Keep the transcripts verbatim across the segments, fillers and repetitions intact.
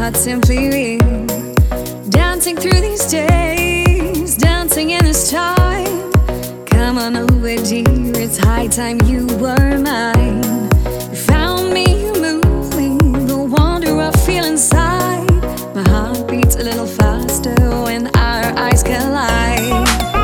not simply real. Dancing through these days, dancing in this time. Come on over, dear, it's high time you were mine. You found me, you moved me, the wonder I feel inside. My heart beats a little faster when our eyes collide.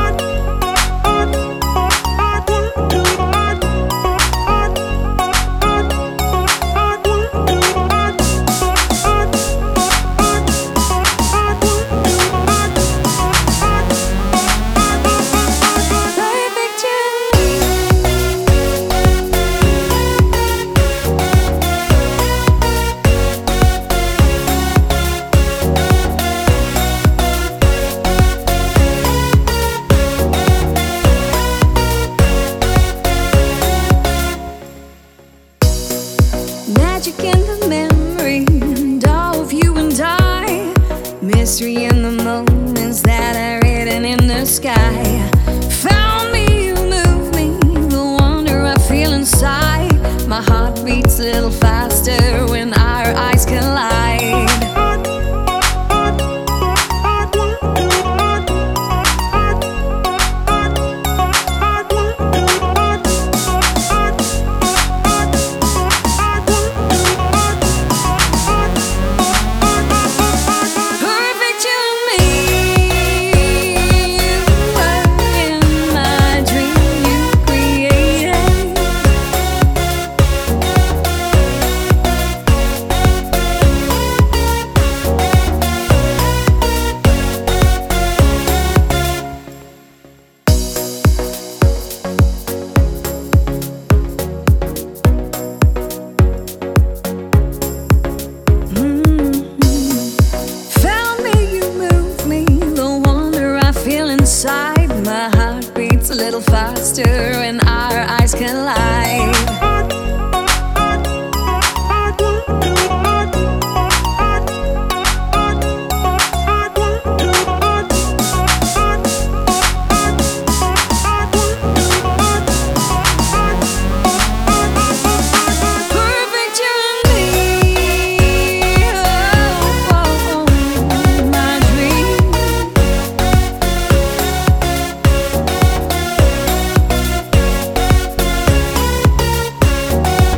Magic in the memory and all of you and I. Mystery in the moments that are written in the sky. Found me, you moved me, the wonder I feel inside. My heart beats a little faster when our eyes collide. My heart beats a little faster when our eyes collide.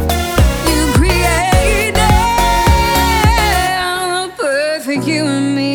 You and me.